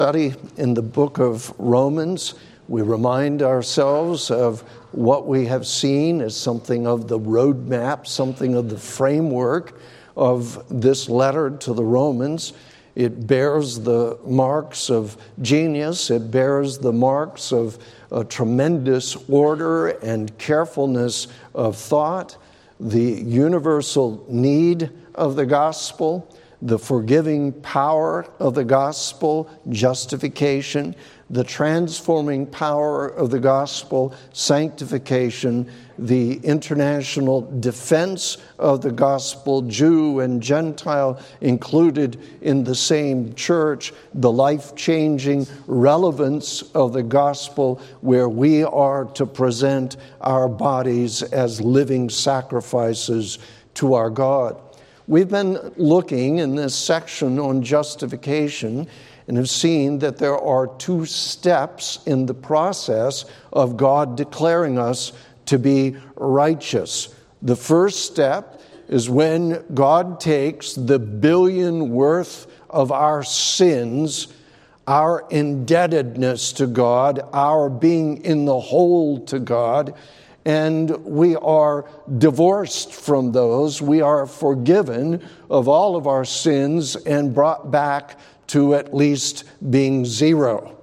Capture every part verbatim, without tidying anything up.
study in the book of Romans, we remind ourselves of what we have seen as something of the roadmap, something of the framework of this letter to the Romans. It bears the marks of genius. It bears the marks of a tremendous order and carefulness of thought, the universal need of the gospel, the forgiving power of the gospel, justification, the transforming power of the gospel, sanctification, the international defense of the gospel, Jew and Gentile included in the same church, the life-changing relevance of the gospel where we are to present our bodies as living sacrifices to our God. We've been looking in this section on justification and have seen that there are two steps in the process of God declaring us to be righteous. The first step is when God takes the billion worth of our sins, our indebtedness to God, our being in the hole to God, and we are divorced from those. We are forgiven of all of our sins and brought back to at least being zero.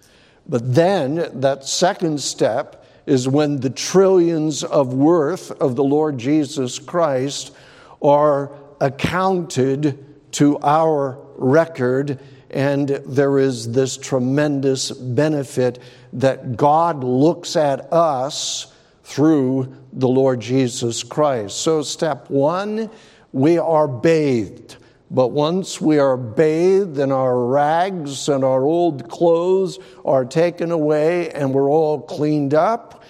But then that second step is when the trillions of worth of the Lord Jesus Christ are accounted to our record, and there is this tremendous benefit that God looks at us through the Lord Jesus Christ. So step one, we are bathed. But once we are bathed and our rags and our old clothes are taken away and we're all cleaned up,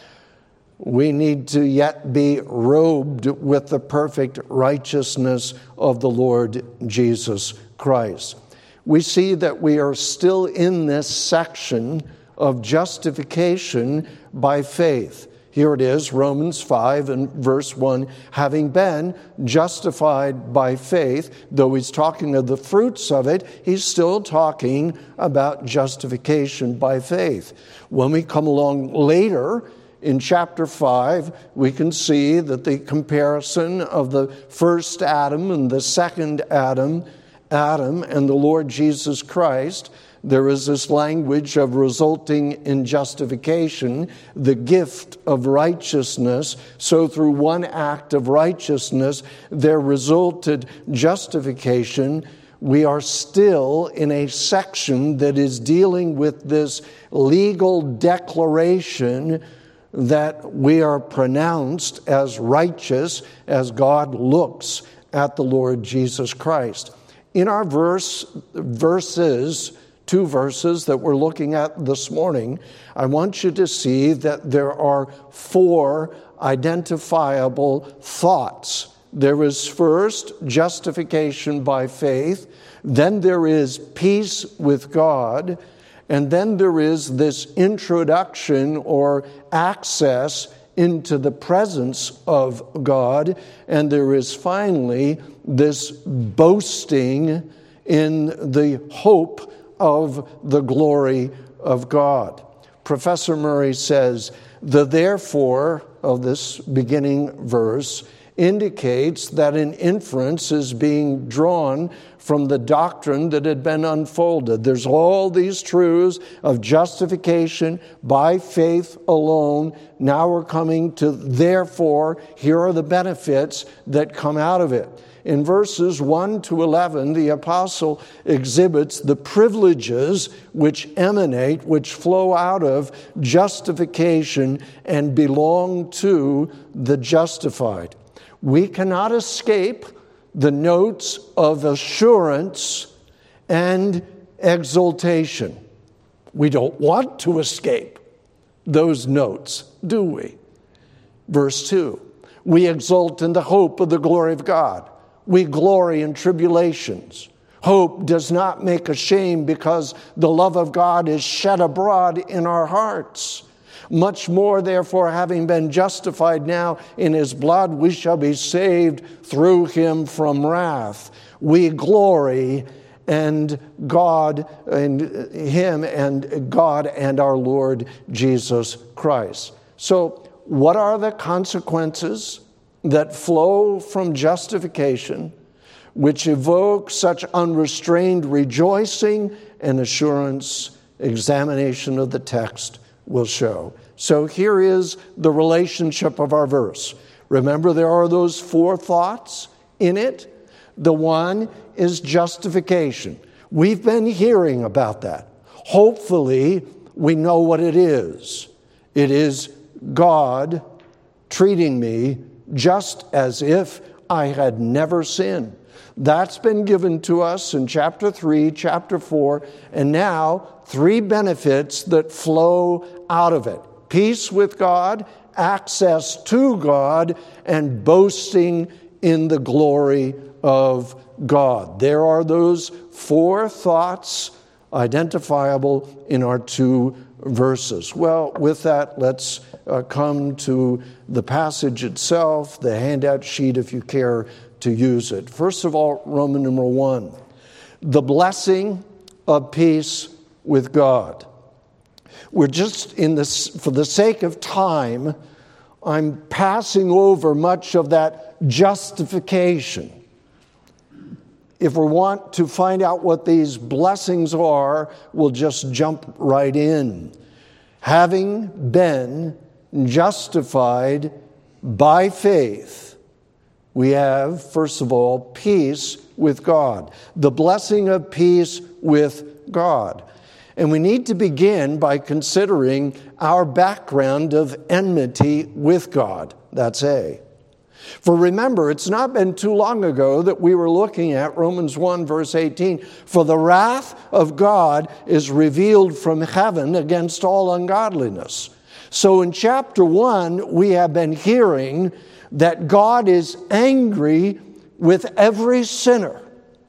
we need to yet be robed with the perfect righteousness of the Lord Jesus Christ. We see that we are still in this section of justification by faith. Here it is, Romans five and verse one, having been justified by faith. Though he's talking of the fruits of it, he's still talking about justification by faith. When we come along later in chapter five, we can see that the comparison of the first Adam and the second Adam, Adam and the Lord Jesus Christ, there is this language of resulting in justification, the gift of righteousness. So through one act of righteousness, there resulted justification. We are still in a section that is dealing with this legal declaration that we are pronounced as righteous as God looks at the Lord Jesus Christ. In our verse, verses, two verses that we're looking at this morning, I want you to see that there are four identifiable thoughts. There is first justification by faith, then there is peace with God, and then there is this introduction or access into the presence of God, and there is finally this boasting in the hope of the glory of God. Professor Murray says, the therefore of this beginning verse indicates that an inference is being drawn from the doctrine that had been unfolded. There's all these truths of justification by faith alone. Now we're coming to therefore, here are the benefits that come out of it. In verses one to eleven, the apostle exhibits the privileges which emanate, which flow out of justification and belong to the justified. We cannot escape the notes of assurance and exultation. We don't want to escape those notes, do we? Verse two, we exult in the hope of the glory of God. We glory in tribulations. Hope does not make ashamed because the love of God is shed abroad in our hearts. Much more, therefore, having been justified now in his blood, we shall be saved through him from wrath. We glory and God and him and God and our Lord Jesus Christ. So what are the consequences that flow from justification, which evoke such unrestrained rejoicing and assurance? Examination of the text will show. So here is the relationship of our verse. Remember, there are those four thoughts in it. The one is justification. We've been hearing about that. Hopefully, we know what it is. It is God treating me just as if I had never sinned. That's been given to us in chapter three, chapter four, and now three benefits that flow out of it. Peace with God, access to God, and boasting in the glory of God. There are those four thoughts identifiable in our two verses. Well, with that, let's uh, come to the passage itself, the handout sheet if you care to use it. First of all, Roman numeral one, the blessing of peace with God. We're just in this, for the sake of time, I'm passing over much of that justification. If we want to find out what these blessings are, we'll just jump right in. Having been justified by faith, we have, first of all, peace with God. The blessing of peace with God. And we need to begin by considering our background of enmity with God. That's A. For remember, it's not been too long ago that we were looking at Romans one, verse eighteen. For the wrath of God is revealed from heaven against all ungodliness. So in chapter one, we have been hearing that God is angry with every sinner.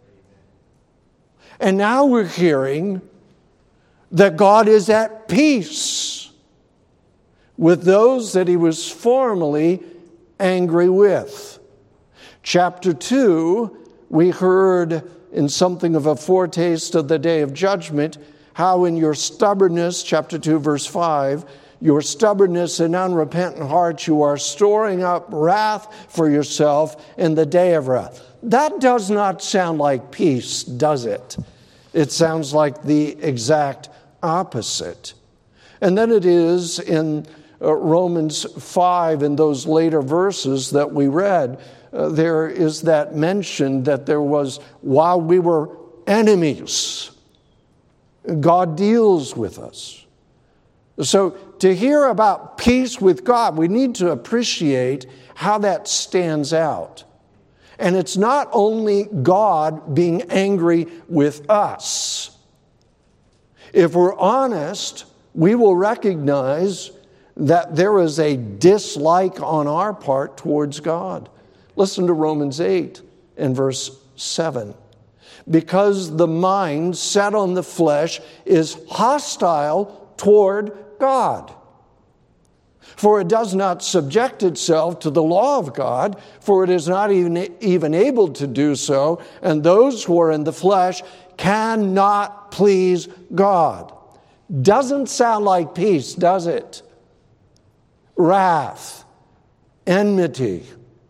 And now we're hearing that God is at peace with those that he was formerly angry with. Chapter two, we heard in something of a foretaste of the day of judgment, how in your stubbornness, chapter two, verse five, your stubbornness and unrepentant heart, you are storing up wrath for yourself in the day of wrath. That does not sound like peace, does it? It sounds like the exact opposite. And then it is in uh, Romans five, in those later verses that we read, uh, there is that mention that there was, while we were enemies, God deals with us. So to hear about peace with God, we need to appreciate how that stands out. And it's not only God being angry with us. If we're honest, we will recognize that there is a dislike on our part towards God. Listen to Romans eight and verse seven. Because the mind set on the flesh is hostile toward God. For it does not subject itself to the law of God, for it is not even, even able to do so, and those who are in the flesh cannot please God. Doesn't sound like peace, does it? Wrath, enmity,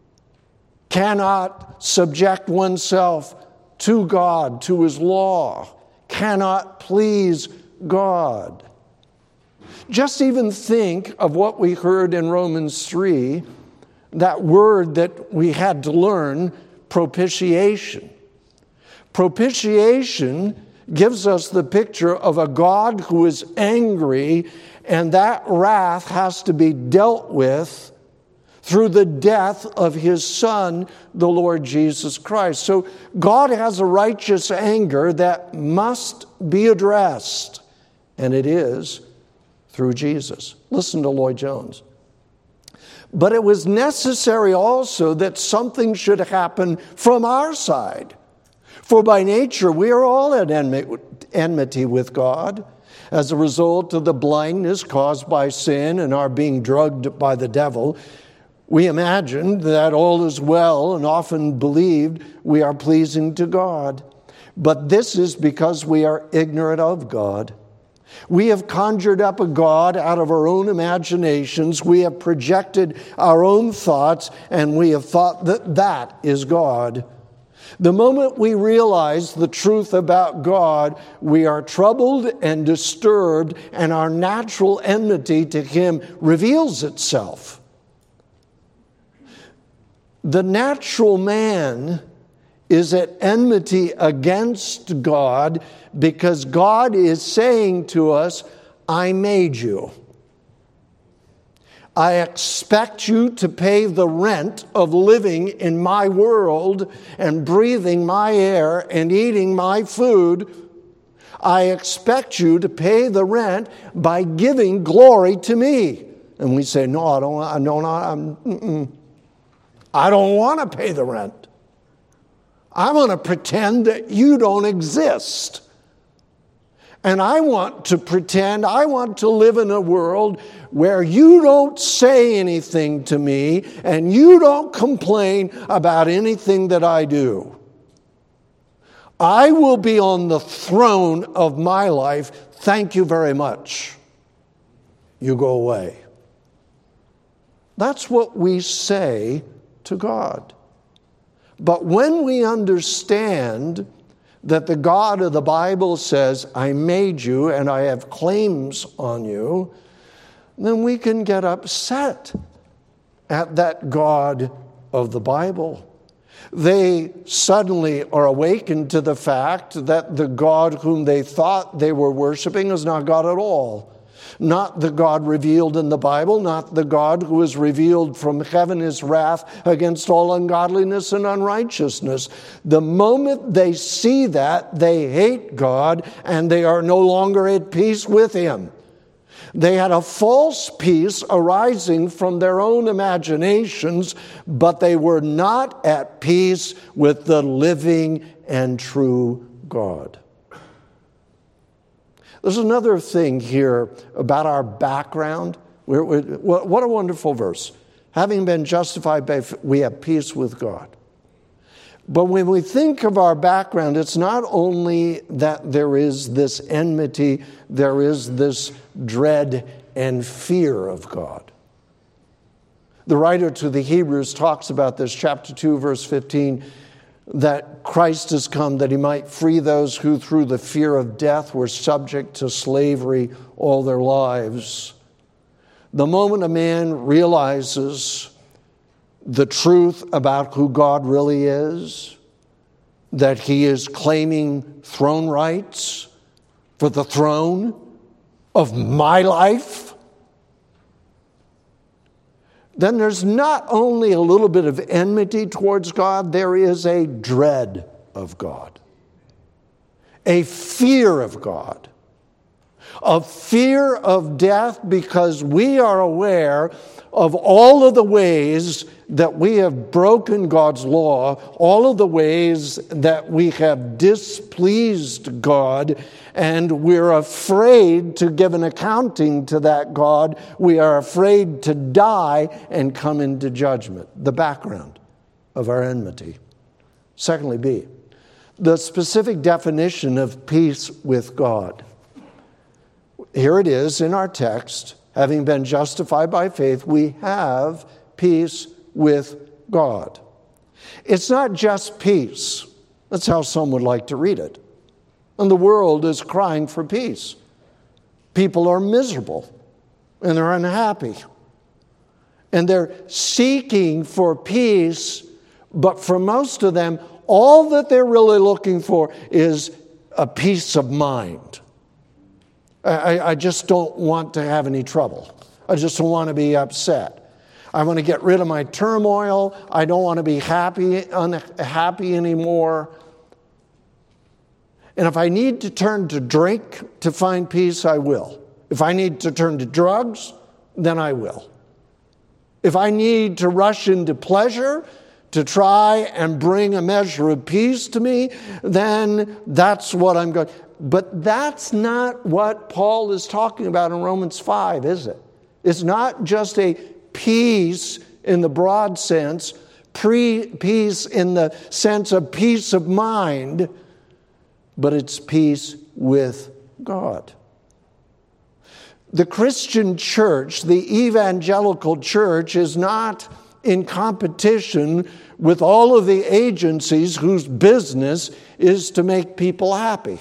cannot subject oneself to God, to his law, cannot please God. Just even think of what we heard in Romans three, that word that we had to learn, propitiation. Propitiation gives us the picture of a God who is angry, and that wrath has to be dealt with through the death of his Son, the Lord Jesus Christ. So God has a righteous anger that must be addressed, and it is through Jesus. Listen to Lloyd Jones. But it was necessary also that something should happen from our side. For by nature we are all at enmity with God as a result of the blindness caused by sin and our being drugged by the devil. We imagined that all is well and often believed we are pleasing to God. But this is because we are ignorant of God. We have conjured up a God out of our own imaginations. We have projected our own thoughts, and we have thought that that is God. The moment we realize the truth about God, we are troubled and disturbed, and our natural enmity to Him reveals itself. The natural man is at enmity against God because God is saying to us, I made you. I expect you to pay the rent of living in my world and breathing my air and eating my food. I expect you to pay the rent by giving glory to me. And we say, no, I don't, I don't, I'm, mm-mm. I don't want to pay the rent. I want to pretend that you don't exist. And I want to pretend, I want to live in a world where you don't say anything to me and you don't complain about anything that I do. I will be on the throne of my life. Thank you very much. You go away. That's what we say to God. But when we understand that the God of the Bible says, I made you and I have claims on you, then we can get upset at that God of the Bible. They suddenly are awakened to the fact that the God whom they thought they were worshiping is not God at all. Not the God revealed in the Bible, not the God who is revealed from heaven his wrath against all ungodliness and unrighteousness. The moment they see that, they hate God and they are no longer at peace with him. They had a false peace arising from their own imaginations, but they were not at peace with the living and true God. There's another thing here about our background. We're, we're, what a wonderful verse. Having been justified by faith, we have peace with God. But when we think of our background, it's not only that there is this enmity, there is this dread and fear of God. The writer to the Hebrews talks about this, chapter two, verse fifteen, that Christ has come that he might free those who through the fear of death were subject to slavery all their lives. The moment a man realizes the truth about who God really is, that he is claiming throne rights for the throne of my life, then there's not only a little bit of enmity towards God, there is a dread of God, a fear of God, a fear of death, because we are aware of all of the ways that we have broken God's law, all of the ways that we have displeased God, and we're afraid to give an accounting to that God. We are afraid to die and come into judgment. The background of our enmity. Secondly, B, the specific definition of peace with God. Here it is in our text. Having been justified by faith, we have peace with God. It's not just peace. That's how some would like to read it. And the world is crying for peace. People are miserable and they're unhappy. And they're seeking for peace, but for most of them, all that they're really looking for is a peace of mind. I, I just don't want to have any trouble. I just don't want to be upset. I want to get rid of my turmoil. I don't want to be happy, unhappy anymore. And if I need to turn to drink to find peace, I will. If I need to turn to drugs, then I will. If I need to rush into pleasure to try and bring a measure of peace to me, then that's what I'm going. But that's not what Paul is talking about in Romans five, is it? It's not just a peace in the broad sense, pre- peace in the sense of peace of mind. but it's peace with God. The Christian church, the evangelical church, is not in competition with all of the agencies whose business is to make people happy,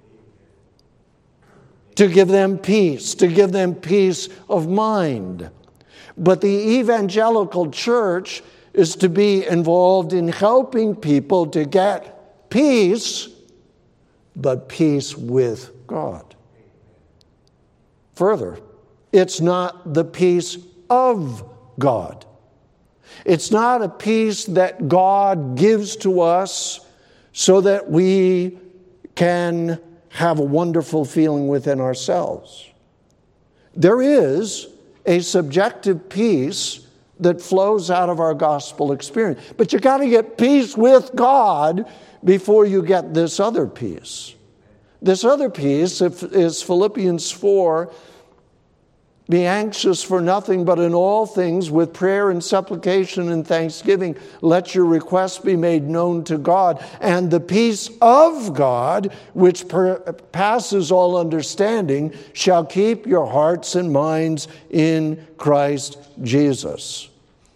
to give them peace, to give them peace of mind. But the evangelical church is to be involved in helping people to get peace, but peace with God. Further, it's not the peace of God. It's not a peace that God gives to us so that we can have a wonderful feeling within ourselves. There is a subjective peace that flows out of our gospel experience. But you got to get peace with God before you get this other peace. This other peace is Philippians four, be anxious for nothing, but in all things with prayer and supplication and thanksgiving, let your requests be made known to God. And the peace of God, which per- passes all understanding, shall keep your hearts and minds in Christ Jesus.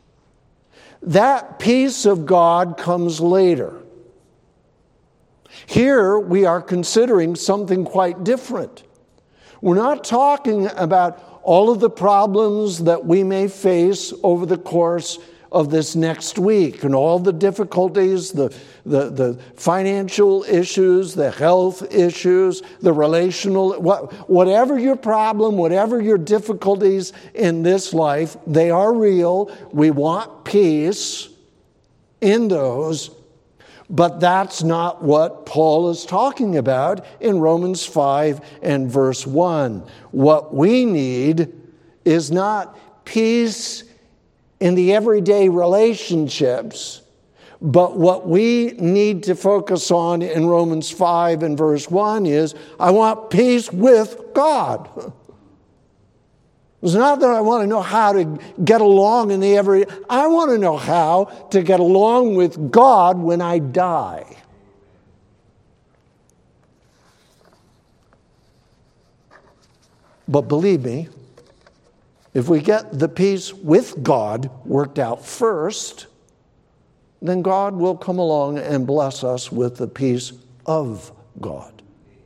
That peace of God comes later. Here we are considering something quite different. We're not talking about all of the problems that we may face over the course of this next week and all the difficulties, the, the, the financial issues, the health issues, the relational, what, whatever your problem, whatever your difficulties in this life, they are real. We want peace in those. But that's not what Paul is talking about in Romans five and verse one. What we need is not peace in the everyday relationships, but what we need to focus on in Romans five and verse one is, I want peace with God. It's not that I want to know how to get along in the every. I want to know how to get along with God when I die. But believe me, if we get the peace with God worked out first, then God will come along and bless us with the peace of God.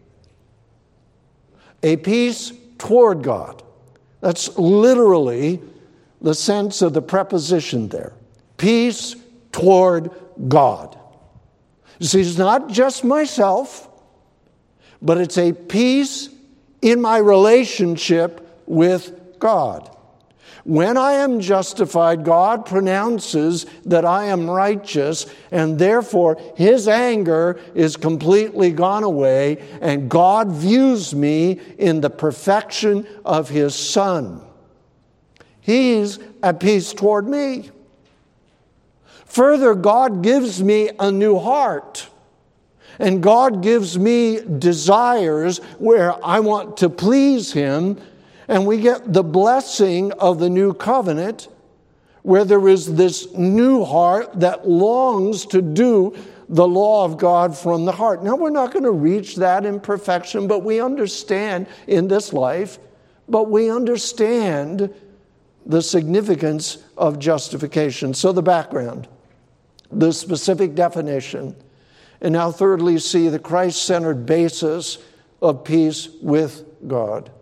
A peace toward God. That's literally the sense of the preposition there. Peace toward God. You see, it's not just myself, but it's a peace in my relationship with God. When I am justified, God pronounces that I am righteous, and therefore His anger is completely gone away, and God views me in the perfection of His Son. He's at peace toward me. Further, God gives me a new heart, and God gives me desires where I want to please Him. And we get the blessing of the new covenant where there is this new heart that longs to do the law of God from the heart. Now, we're not going to reach that in perfection, but we understand in this life, but we understand the significance of justification. So the background, the specific definition, and now thirdly, see the Christ-centered basis of peace with God.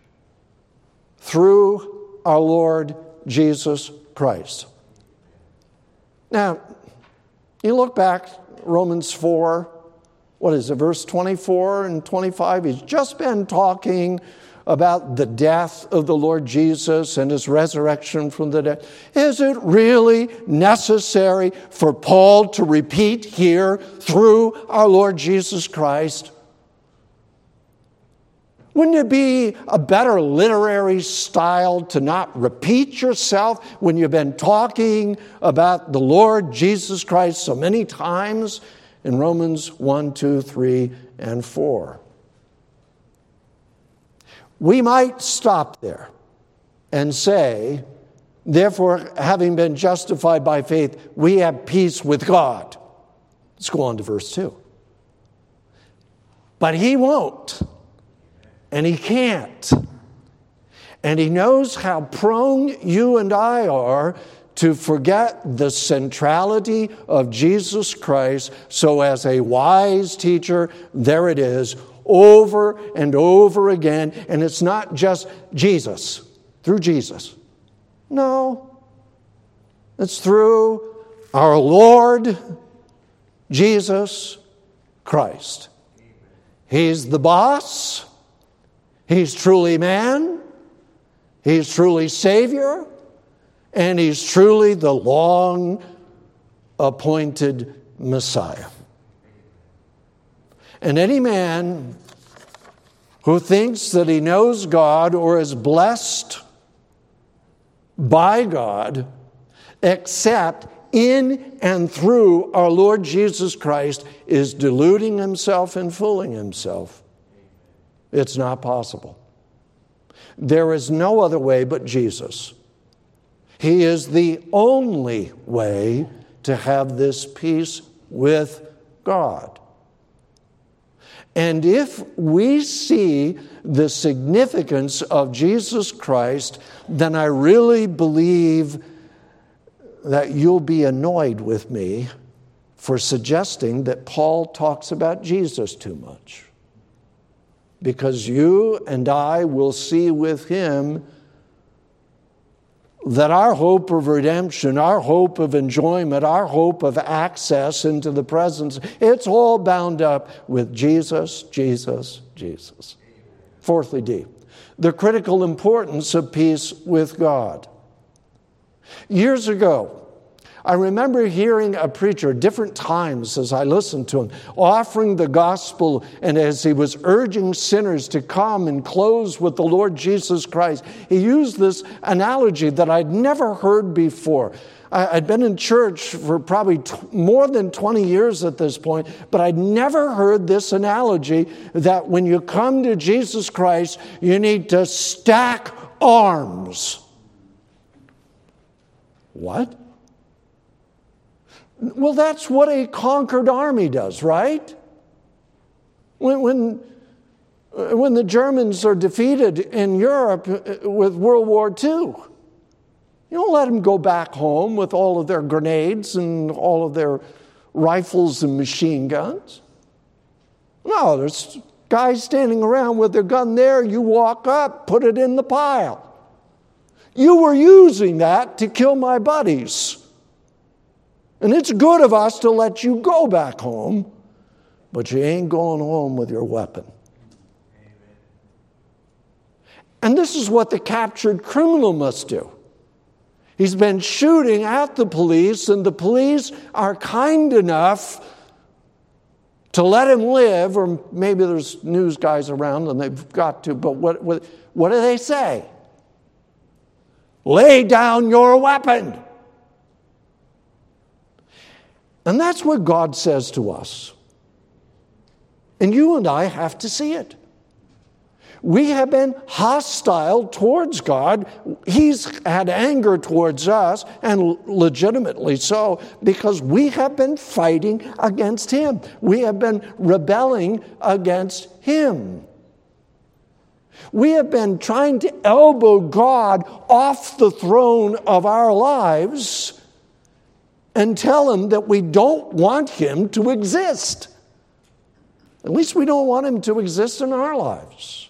Through our Lord Jesus Christ. Now, you look back, Romans four, what is it, verse twenty-four and twenty-five? He's just been talking about the death of the Lord Jesus and His resurrection from the dead. Is it really necessary for Paul to repeat here through our Lord Jesus Christ? Wouldn't it be a better literary style to not repeat yourself when you've been talking about the Lord Jesus Christ so many times in Romans one, two, three, and four? We might stop there and say, therefore, having been justified by faith, we have peace with God. Let's go on to verse two. But he won't. And he can't. And he knows how prone you and I are to forget the centrality of Jesus Christ. So as a wise teacher, there it is, over and over again. And it's not just Jesus, through Jesus. No. It's through our Lord Jesus Christ. He's the boss. He's truly man. He's truly Savior. And he's truly the long-appointed Messiah. And any man who thinks that he knows God or is blessed by God, except in and through our Lord Jesus Christ, is deluding himself and fooling himself. It's not possible. There is no other way but Jesus. He is the only way to have this peace with God. And if we see the significance of Jesus Christ, then I really believe that you'll be annoyed with me for suggesting that Paul talks about Jesus too much. Because you and I will see with him that our hope of redemption, our hope of enjoyment, our hope of access into the presence, it's all bound up with Jesus, Jesus, Jesus. Fourthly, D, the critical importance of peace with God. Years ago, I remember hearing a preacher different times as I listened to him, offering the gospel, and as he was urging sinners to come and close with the Lord Jesus Christ, he used this analogy that I'd never heard before. I'd been in church for probably t- more than twenty years at this point, but I'd never heard this analogy that when you come to Jesus Christ, you need to stack arms. What? Well, that's what a conquered army does, right? When, when, when the Germans are defeated in Europe with World War Two, you don't let them go back home with all of their grenades and all of their rifles and machine guns. No, there's guys standing around with their gun there. You walk up, put it in the pile. You were using that to kill my buddies. And it's good of us to let you go back home, but you ain't going home with your weapon. Amen. And this is what the captured criminal must do. He's been shooting at the police, and the police are kind enough to let him live, or maybe there's news guys around and they've got to, but what, what, what do they say? Lay down your weapon. And that's what God says to us. And you and I have to see it. We have been hostile towards God. He's had anger towards us, and legitimately so, because we have been fighting against him. We have been rebelling against him. We have been trying to elbow God off the throne of our lives and tell him that we don't want him to exist. At least we don't want him to exist in our lives.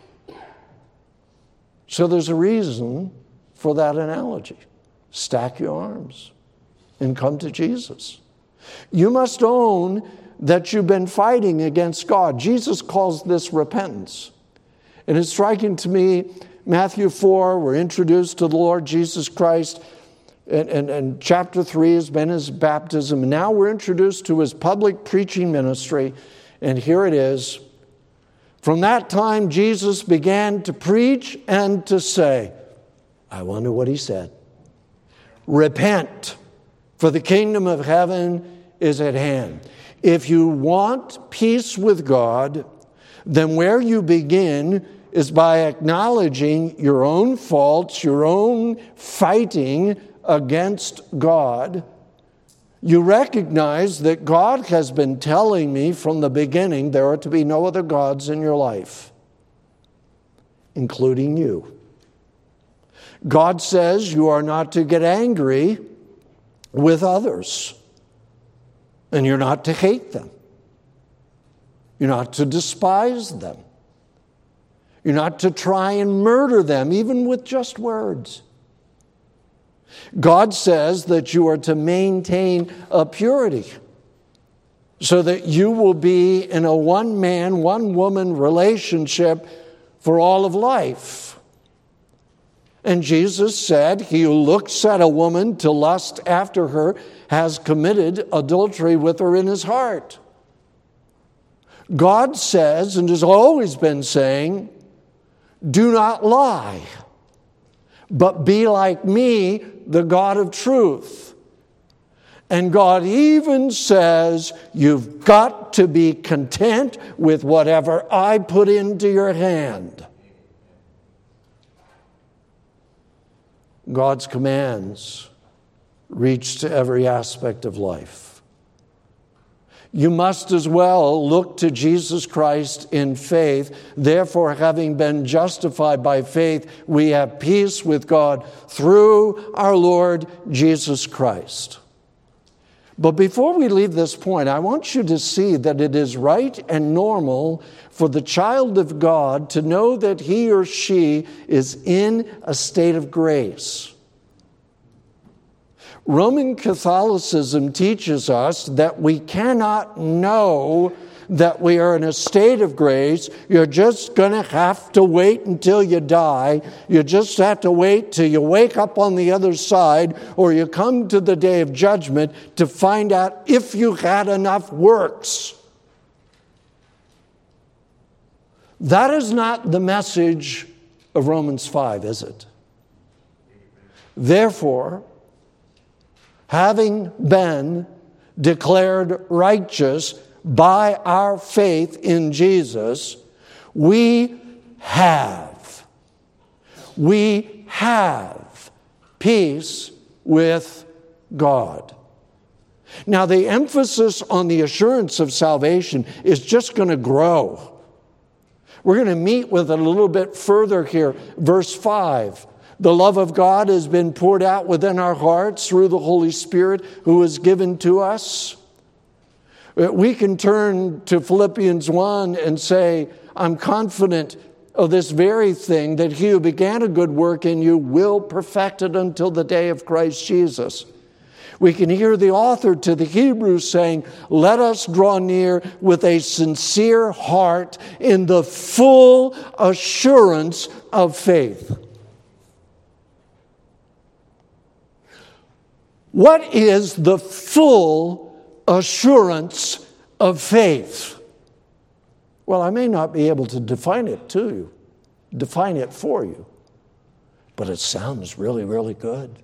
So there's a reason for that analogy. Stack your arms and come to Jesus. You must own that you've been fighting against God. Jesus calls this repentance. And it's striking to me, Matthew four, we're introduced to the Lord Jesus Christ. And, and, and chapter three has been his baptism. And now we're introduced to his public preaching ministry. And here it is. From that time, Jesus began to preach and to say, I wonder what he said. Repent, for the kingdom of heaven is at hand. If you want peace with God, then where you begin is by acknowledging your own faults, your own fighting against God, You recognize that God has been telling me from the beginning there are to be no other gods in your life, including you. God says you are not to get angry with others, and you're not to hate them. You're not to despise them. You're not to try and murder them, even with just words. God says that you are to maintain a purity so that you will be in a one-man, one-woman relationship for all of life. And Jesus said, he who looks at a woman to lust after her has committed adultery with her in his heart. God says, and has always been saying, do not lie, but be like me, the God of truth. And God even says, you've got to be content with whatever I put into your hand. God's commands reach to every aspect of life. You must as well look to Jesus Christ in faith. Therefore, having been justified by faith, we have peace with God through our Lord Jesus Christ. But before we leave this point, I want you to see that it is right and normal for the child of God to know that he or she is in a state of grace. Roman Catholicism teaches us that we cannot know that we are in a state of grace. You're just going to have to wait until you die. You just have to wait till you wake up on the other side, or you come to the day of judgment to find out if you had enough works. That is not the message of Romans five, is it? Therefore, having been declared righteous by our faith in Jesus, we have, we have peace with God. Now, the emphasis on the assurance of salvation is just going to grow. We're going to meet with it a little bit further here. Verse five. The love of God has been poured out within our hearts through the Holy Spirit who is given to us. We can turn to Philippians one and say, I'm confident of this very thing, that he who began a good work in you will perfect it until the day of Christ Jesus. We can hear the author to the Hebrews saying, let us draw near with a sincere heart in the full assurance of faith. What is the full assurance of faith? Well, I may not be able to define it to you, define it for you, but it sounds really, really good.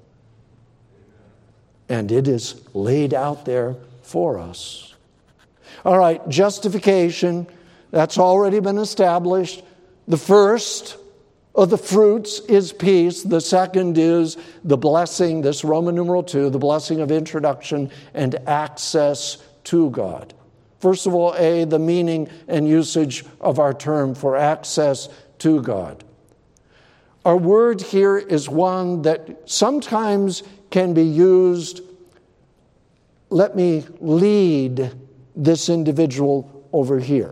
And it is laid out there for us. All right, justification, that's already been established. The first of the fruits is peace. The second is the blessing, this Roman numeral two, the blessing of introduction and access to God. First of all, A, the meaning and usage of our term for access to God. Our word here is one that sometimes can be used, let me lead this individual over here.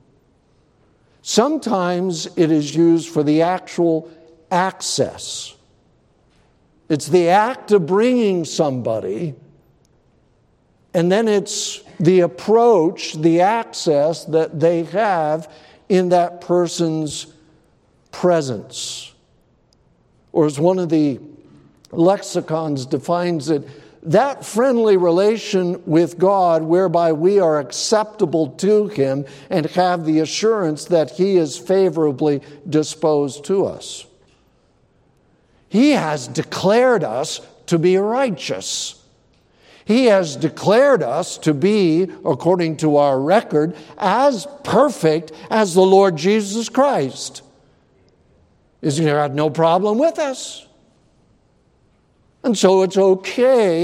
Sometimes it is used for the actual access. It's the act of bringing somebody, and then it's the approach, the access that they have in that person's presence. Or as one of the lexicons defines it, that friendly relation with God whereby we are acceptable to Him and have the assurance that He is favorably disposed to us. He has declared us to be righteous. He has declared us to be, according to our record, as perfect as the Lord Jesus Christ. He's got no problem with us. And so it's okay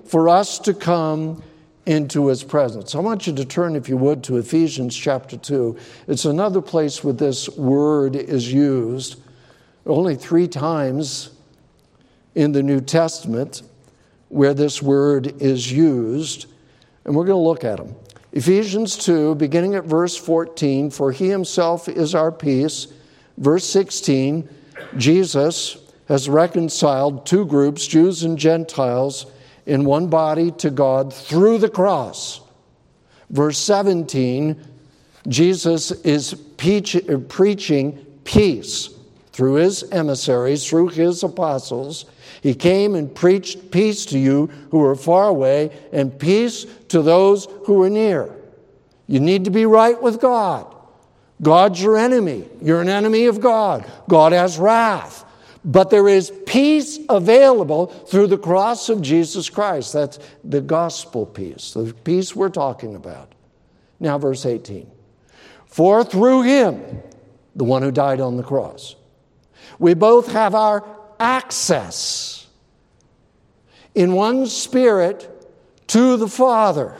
for us to come into his presence. I want you to turn, if you would, to Ephesians chapter two. It's another place where this word is used. Only three times in the New Testament where this word is used. And we're going to look at them. Ephesians two, beginning at verse fourteen, for he himself is our peace. Verse sixteen, Jesus has reconciled two groups, Jews and Gentiles, in one body to God through the cross. Verse seventeen, Jesus is preaching peace through his emissaries, through his apostles. He came and preached peace to you who were far away and peace to those who were near. You need to be right with God. God's your enemy. You're an enemy of God. God has wrath. But there is peace available through the cross of Jesus Christ. That's the gospel peace, the peace we're talking about. Now, verse eighteen. For through him, the one who died on the cross, we both have our access in one Spirit to the Father.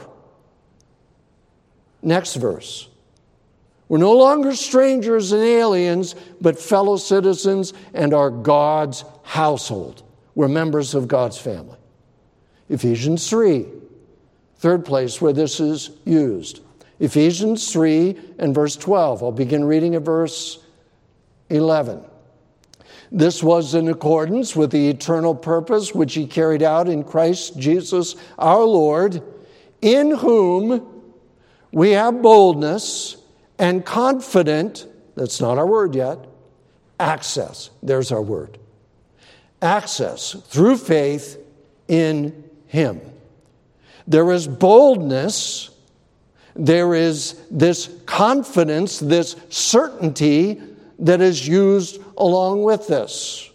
Next verse. We're no longer strangers and aliens, but fellow citizens and are God's household. We're members of God's family. Ephesians three, third place where this is used. Ephesians three and verse twelve. I'll begin reading at verse eleven. This was in accordance with the eternal purpose which he carried out in Christ Jesus our Lord, in whom we have boldness and confident, that's not our word yet, access. There's our word. Access through faith in him. There is boldness. There is this confidence, this certainty that is used along with this.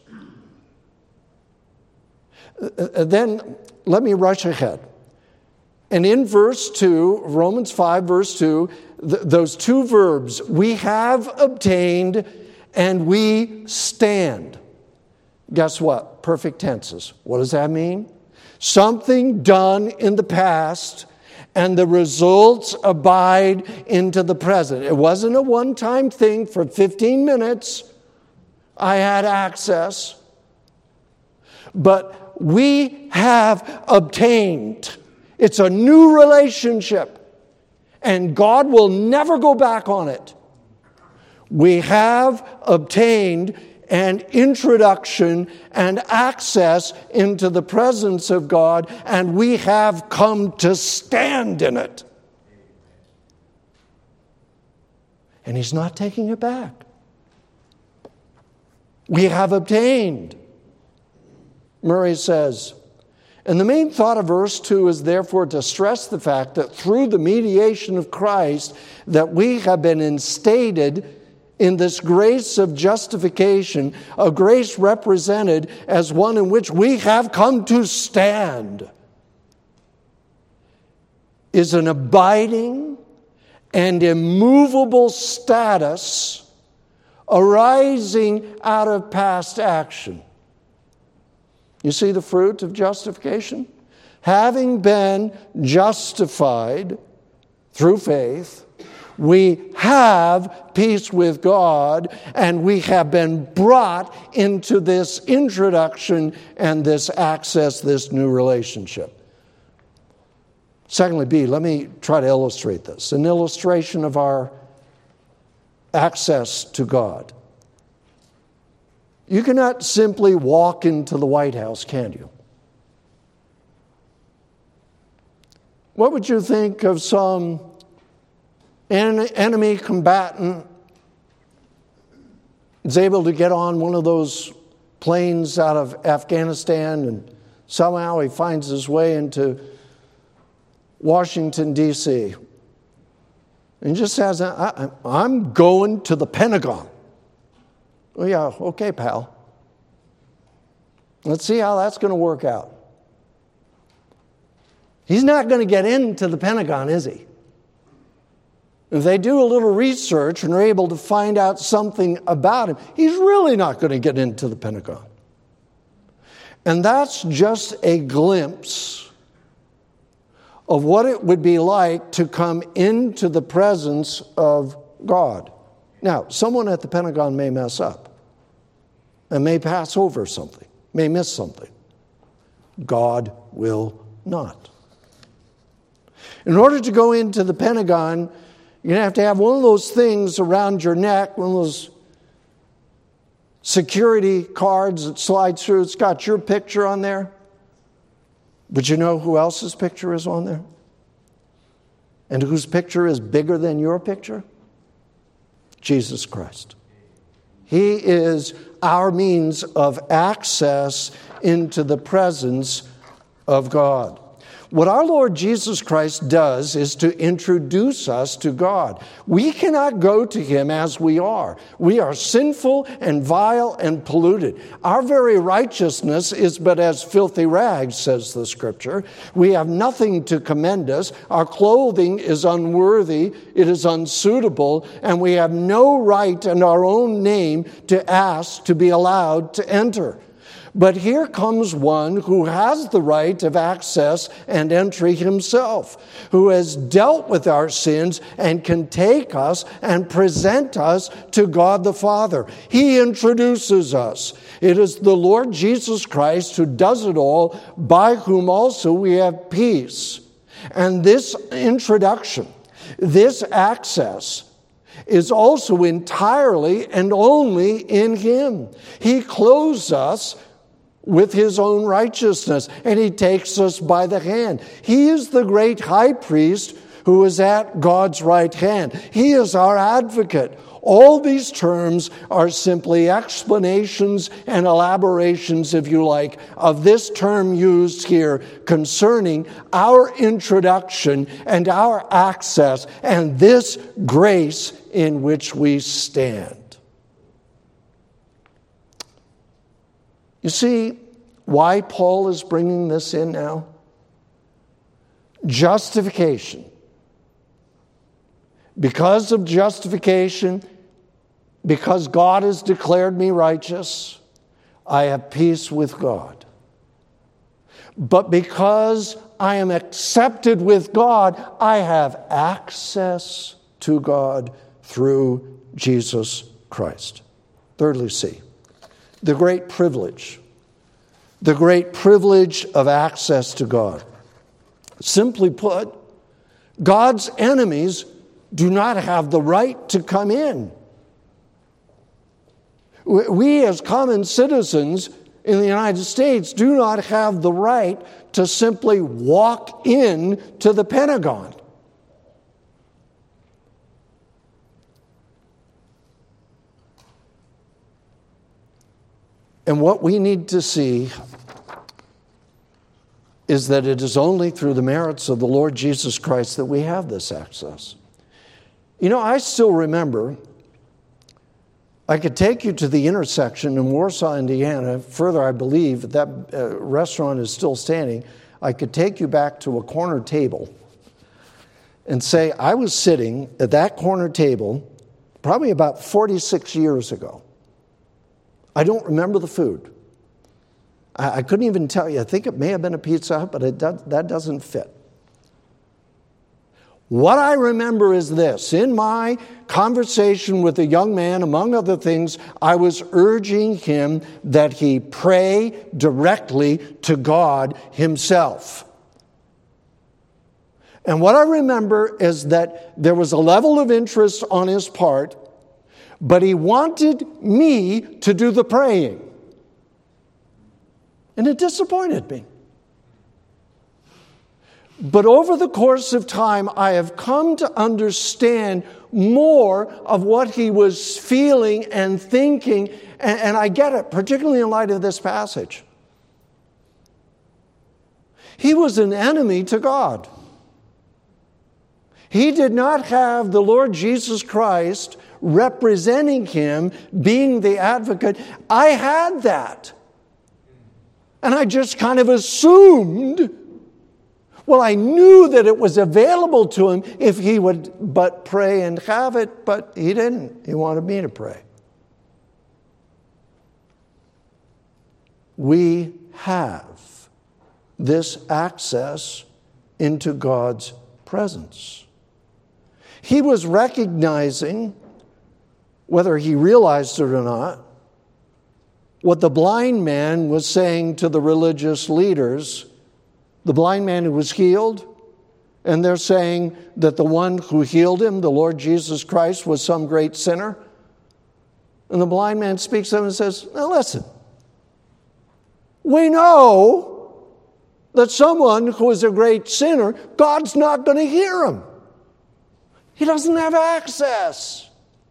Then let me rush ahead. And in verse two, Romans five, verse two, th- those two verbs, we have obtained and we stand. Guess what? Perfect tenses. What does that mean? Something done in the past and the results abide into the present. It wasn't a one-time thing for fifteen minutes. I had access. But we have obtained. It's a new relationship. And God will never go back on it. We have obtained an introduction and access into the presence of God, and we have come to stand in it. And he's not taking it back. We have obtained. Murray says, and the main thought of verse two is therefore to stress the fact that through the mediation of Christ that we have been instated in this grace of justification, a grace represented as one in which we have come to stand, is an abiding and immovable status arising out of past action. You see the fruit of justification? Having been justified through faith, we have peace with God, and we have been brought into this introduction and this access, this new relationship. Secondly, B, let me try to illustrate this. An illustration of our access to God. You cannot simply walk into the White House, can you? What would you think of some enemy combatant is able to get on one of those planes out of Afghanistan and somehow he finds his way into Washington, D C and just says, I, I'm going to the Pentagon. Well, yeah, okay, pal. Let's see how that's going to work out. He's not going to get into the Pentagon, is he? If they do a little research and are able to find out something about him, he's really not going to get into the Pentagon. And that's just a glimpse of what it would be like to come into the presence of God. Now, someone at the Pentagon may mess up and may pass over something, may miss something. God will not. In order to go into the Pentagon, you're going to have to have one of those things around your neck, one of those security cards that slides through. It's got your picture on there. But you know who else's picture is on there? And whose picture is bigger than your picture? Jesus Christ. He is our means of access into the presence of God. What our Lord Jesus Christ does is to introduce us to God. We cannot go to Him as we are. We are sinful and vile and polluted. Our very righteousness is but as filthy rags, says the Scripture. We have nothing to commend us. Our clothing is unworthy. It is unsuitable. And we have no right in our own name to ask to be allowed to enter. But here comes one who has the right of access and entry himself, who has dealt with our sins and can take us and present us to God the Father. He introduces us. It is the Lord Jesus Christ who does it all, by whom also we have peace. And this introduction, this access, is also entirely and only in Him. He clothes us with His own righteousness, and He takes us by the hand. He is the great high priest who is at God's right hand. He is our advocate. All these terms are simply explanations and elaborations, if you like, of this term used here concerning our introduction and our access and this grace in which we stand. You see why Paul is bringing this in now? Justification. Because of justification, because God has declared me righteous, I have peace with God. But because I am accepted with God, I have access to God through Jesus Christ. Thirdly, see, the great privilege, the great privilege of access to God. Simply put, God's enemies do not have the right to come in. We as common citizens in the United States do not have the right to simply walk in to the Pentagon. And what we need to see is that it is only through the merits of the Lord Jesus Christ that we have this access. You know, I still remember, I could take you to the intersection in Warsaw, Indiana. Further, I believe that uh, restaurant is still standing. I could take you back to a corner table and say, I was sitting at that corner table probably about forty-six years ago. I don't remember the food. I, I couldn't even tell you. I think it may have been a Pizza Hut, but it does, that doesn't fit. What I remember is this. In my conversation with a young man, among other things, I was urging him that he pray directly to God Himself. And what I remember is that there was a level of interest on his part, but he wanted me to do the praying. And it disappointed me. But over the course of time, I have come to understand more of what he was feeling and thinking, and, and I get it, particularly in light of this passage. He was an enemy to God. He did not have the Lord Jesus Christ representing Him, being the advocate. I had that. And I just kind of assumed, well, I knew that it was available to him if he would but pray and have it, but he didn't. He wanted me to pray. We have this access into God's presence. He was recognizing, whether he realized it or not, what the blind man was saying to the religious leaders. The blind man who was healed, and they're saying that the one who healed him, the Lord Jesus Christ, was some great sinner. And the blind man speaks to them and says, now listen, we know that someone who is a great sinner, God's not going to hear him. He doesn't have access.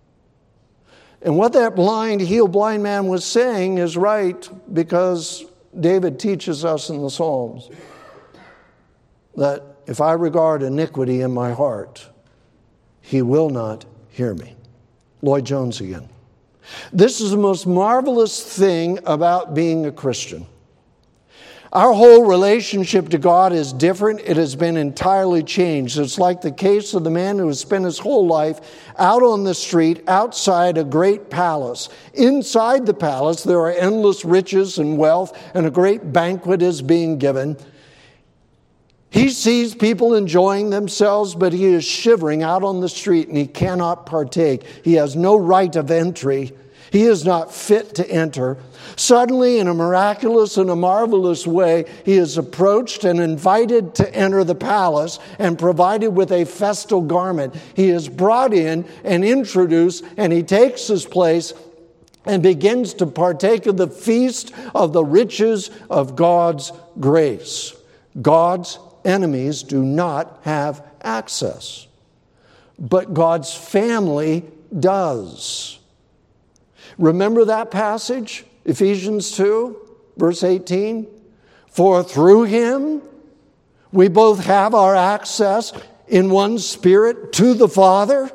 And what that blind, healed blind man was saying is right, because David teaches us in the Psalms that if I regard iniquity in my heart, he will not hear me. Lloyd Jones again. This is the most marvelous thing about being a Christian. Our whole relationship to God is different. It has been entirely changed. It's like the case of the man who has spent his whole life out on the street outside a great palace. Inside the palace, there are endless riches and wealth, and a great banquet is being given. He sees people enjoying themselves, but he is shivering out on the street and he cannot partake. He has no right of entry. He is not fit to enter. Suddenly, in a miraculous and a marvelous way, he is approached and invited to enter the palace and provided with a festal garment. He is brought in and introduced, and he takes his place and begins to partake of the feast of the riches of God's grace. God's enemies do not have access, but God's family does. Remember that passage, Ephesians two, verse eighteen? For through him we both have our access in one spirit to the Father.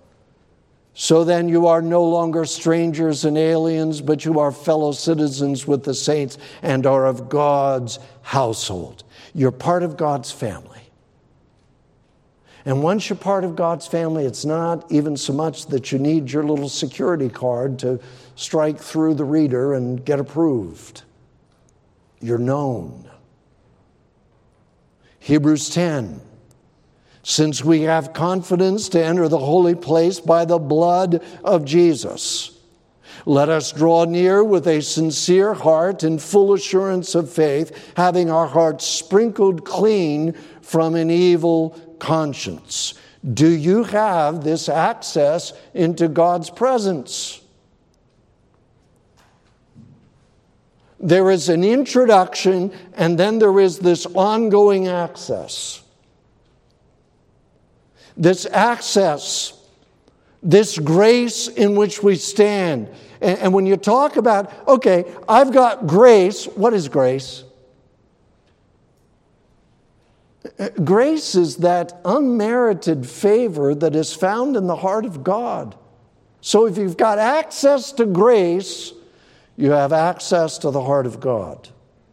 So then you are no longer strangers and aliens, but you are fellow citizens with the saints and are of God's household. You're part of God's family. And once you're part of God's family, it's not even so much that you need your little security card to strike through the reader and get approved. You're known. Hebrews ten. Since we have confidence to enter the holy place by the blood of Jesus, let us draw near with a sincere heart and full assurance of faith, having our hearts sprinkled clean from an evil conscience. Do you have this access into God's presence? There is an introduction, and then there is this ongoing access. This access, this grace in which we stand. And, and when you talk about, okay, I've got grace, what is grace? Grace is that unmerited favor that is found in the heart of God. So if you've got access to grace, you have access to the heart of God.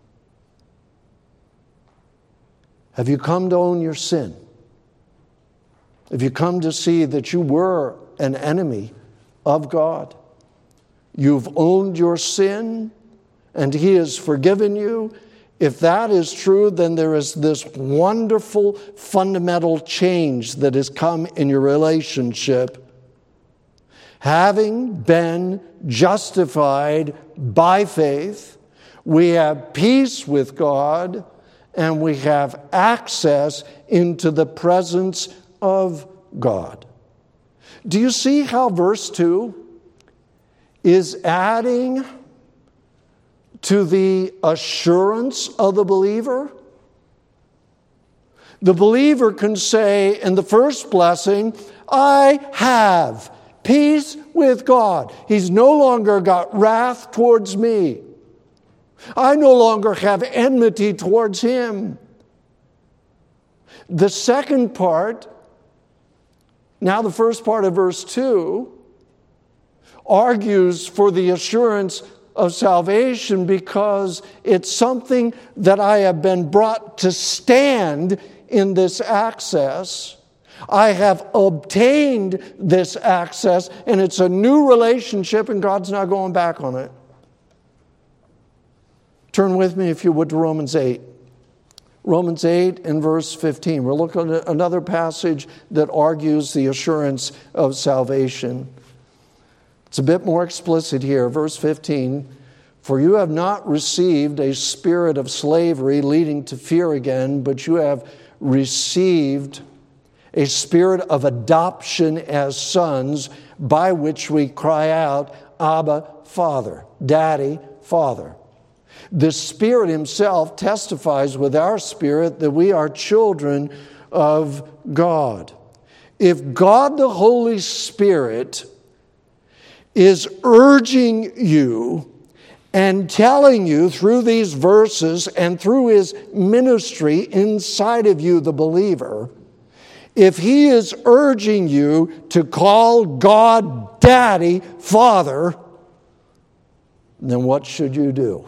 Have you come to own your sin? Have you come to see that you were an enemy of God? You've owned your sin, and He has forgiven you. If that is true, then there is this wonderful fundamental change that has come in your relationship. Having been justified by faith, we have peace with God, and we have access into the presence of God. Do you see how verse two is adding to the assurance of the believer? The believer can say in the first blessing, I have peace with God. He's no longer got wrath towards me. I no longer have enmity towards him. The second part, now the first part of verse two, argues for the assurance of salvation because it's something that I have been brought to stand in this access. I have obtained this access, and it's a new relationship, and God's not going back on it. Turn with me, if you would, to Romans eight. Romans eight and verse fifteen. We're looking at another passage that argues the assurance of salvation. It's a bit more explicit here. Verse fifteen, for you have not received a spirit of slavery leading to fear again, but you have received a spirit of adoption as sons, by which we cry out, Abba, Father, Daddy, Father. The Spirit himself testifies with our spirit that we are children of God. If God the Holy Spirit is urging you and telling you through these verses and through his ministry inside of you, the believer, if he is urging you to call God Daddy, Father, then what should you do?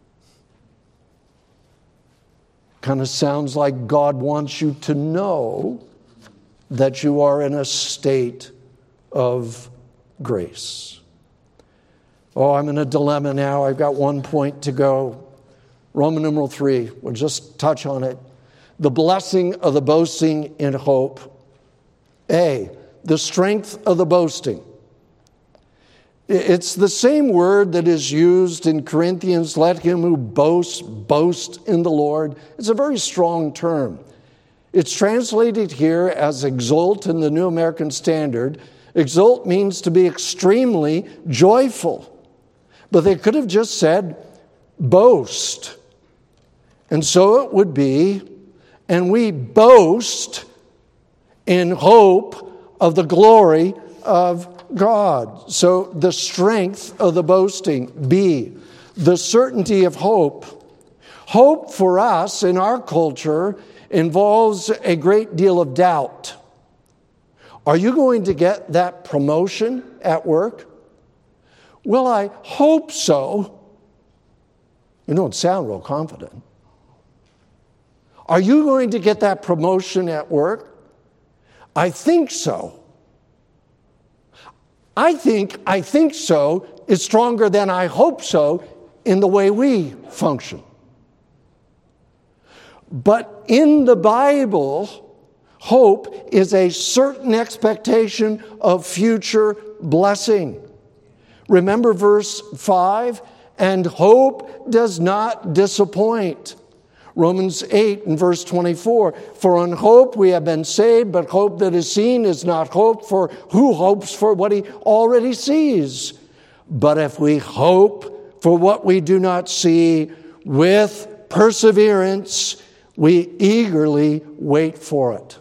Kind of sounds like God wants you to know that you are in a state of grace. Oh, I'm in a dilemma now. I've got one point to go. Roman numeral three, we'll just touch on it. The blessing of the boasting in hope. A, the strength of the boasting. It's the same word that is used in Corinthians, let him who boasts, boast in the Lord. It's a very strong term. It's translated here as exult in the New American Standard. Exult means to be extremely joyful. But they could have just said boast. And so it would be, and we boast in hope of the glory of God. So the strength of the boasting. B, the certainty of hope. Hope for us in our culture involves a great deal of doubt. Are you going to get that promotion at work? Well, I hope so. You don't sound real confident. Are you going to get that promotion at work? I think so. I think, I think so is stronger than I hope so in the way we function. But in the Bible, hope is a certain expectation of future blessing. Remember verse five? And hope does not disappoint. Romans eight and verse twenty-four, for on hope we have been saved, but hope that is seen is not hope, for who hopes for what he already sees? But if we hope for what we do not see, with perseverance, we eagerly wait for it.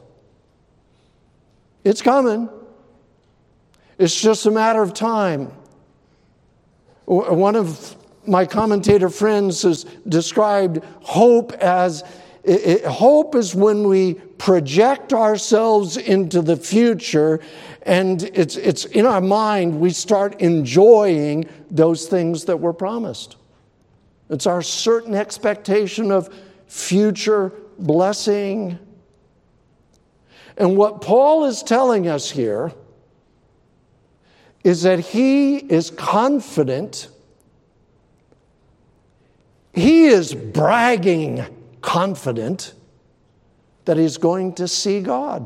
It's coming. It's just a matter of time. One of my commentator friends has described hope as, it, hope is when we project ourselves into the future and it's, it's in our mind, we start enjoying those things that were promised. It's our certain expectation of future blessing. And what Paul is telling us here is that he is confident. He is bragging confident that he's going to see God.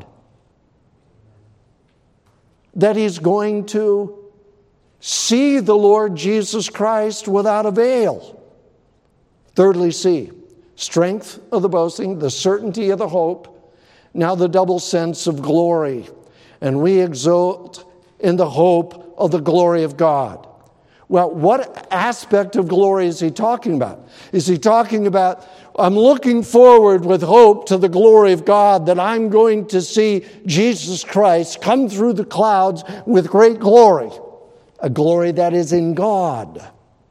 That he's going to see the Lord Jesus Christ without a veil. Thirdly, C, strength of the boasting, the certainty of the hope, now the double sense of glory. And we exult in the hope of the glory of God. Well, what aspect of glory is he talking about? Is he talking about, I'm looking forward with hope to the glory of God, that I'm going to see Jesus Christ come through the clouds with great glory, a glory that is in God?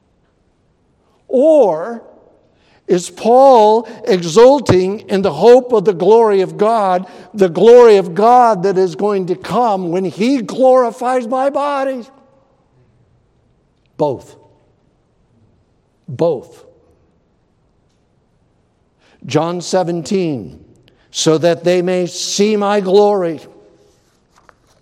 Or is Paul exulting in the hope of the glory of God, the glory of God that is going to come when he glorifies my body? Both. Both. John seventeen, so that they may see my glory.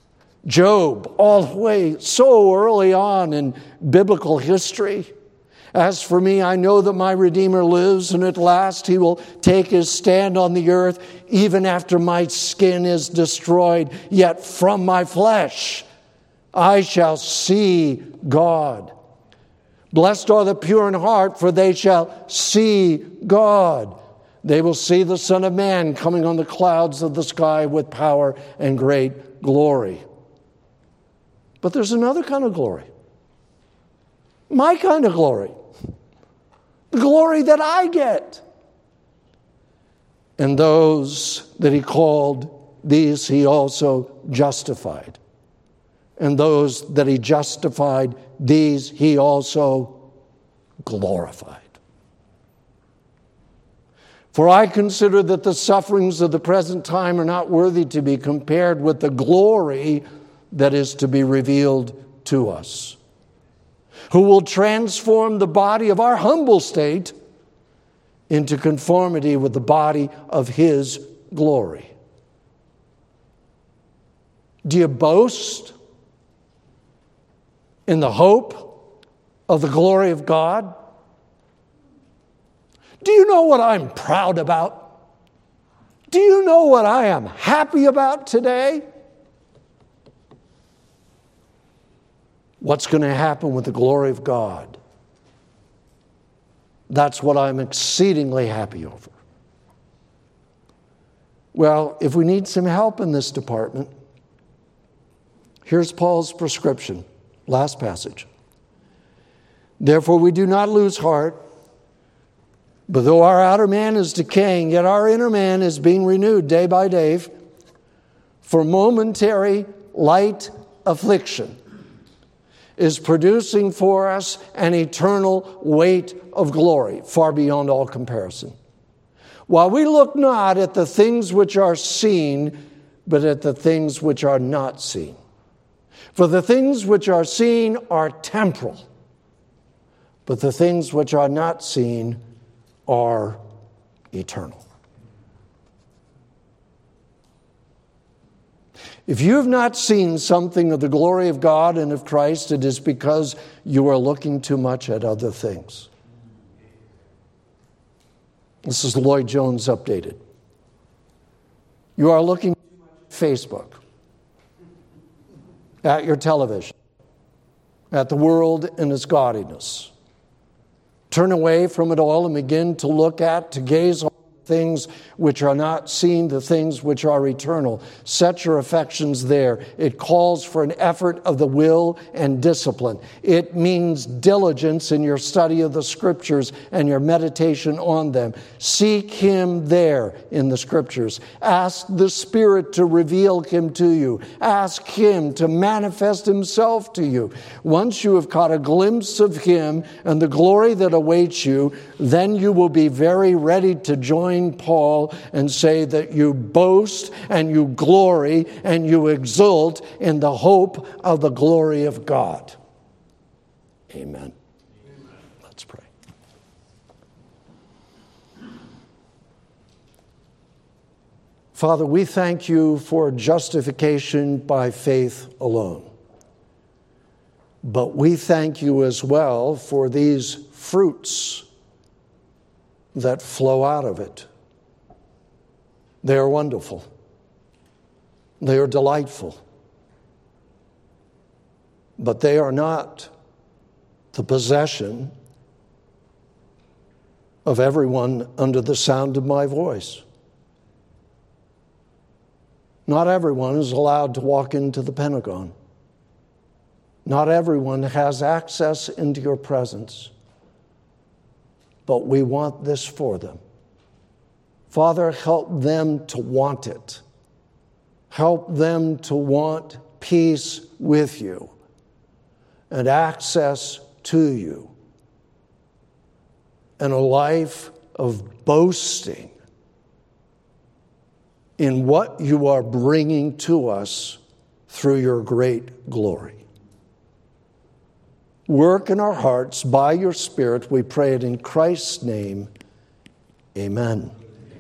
Job, all the way so early on in biblical history. As for me, I know that my Redeemer lives, and at last he will take his stand on the earth, even after my skin is destroyed. Yet from my flesh I shall see God. Blessed are the pure in heart, for they shall see God. They will see the Son of Man coming on the clouds of the sky with power and great glory. But there's another kind of glory. My kind of glory. The glory that I get. And those that he called, these he also justified. And those that he justified, these he also glorified. For I consider that the sufferings of the present time are not worthy to be compared with the glory that is to be revealed to us, who will transform the body of our humble state into conformity with the body of his glory. Do you boast in the hope of the glory of God? Do you know what I'm proud about? Do you know what I am happy about today? What's going to happen with the glory of God? That's what I'm exceedingly happy over. Well, if we need some help in this department, here's Paul's prescription. Last passage. Therefore we do not lose heart, but though our outer man is decaying, yet our inner man is being renewed day by day. For momentary light affliction is producing for us an eternal weight of glory, far beyond all comparison. While we look not at the things which are seen, but at the things which are not seen. For the things which are seen are temporal, but the things which are not seen are eternal. If you have not seen something of the glory of God and of Christ, it is because you are looking too much at other things. This is Lloyd Jones updated. You are looking at Facebook, at your television, at the world and its gaudiness. Turn away from it all and begin to look at, to gaze on things which are not seen, the things which are eternal. Set your affections there. It calls for an effort of the will and discipline. It means diligence in your study of the Scriptures and your meditation on them. Seek Him there in the Scriptures. Ask the Spirit to reveal Him to you. Ask Him to manifest Himself to you. Once you have caught a glimpse of Him and the glory that awaits you, then you will be very ready to join Paul and say that you boast and you glory and you exult in the hope of the glory of God. Amen. Amen. Let's pray. Father, we thank you for justification by faith alone. But we thank you as well for these fruits that flow out of it. They are wonderful. They are delightful. But they are not the possession of everyone under the sound of my voice. Not everyone is allowed to walk into the Pentagon. Not everyone has access into your presence. But we want this for them. Father, help them to want it. Help them to want peace with you and access to you and a life of boasting in what you are bringing to us through your great glory. Work in our hearts by your Spirit. We pray it in Christ's name. Amen.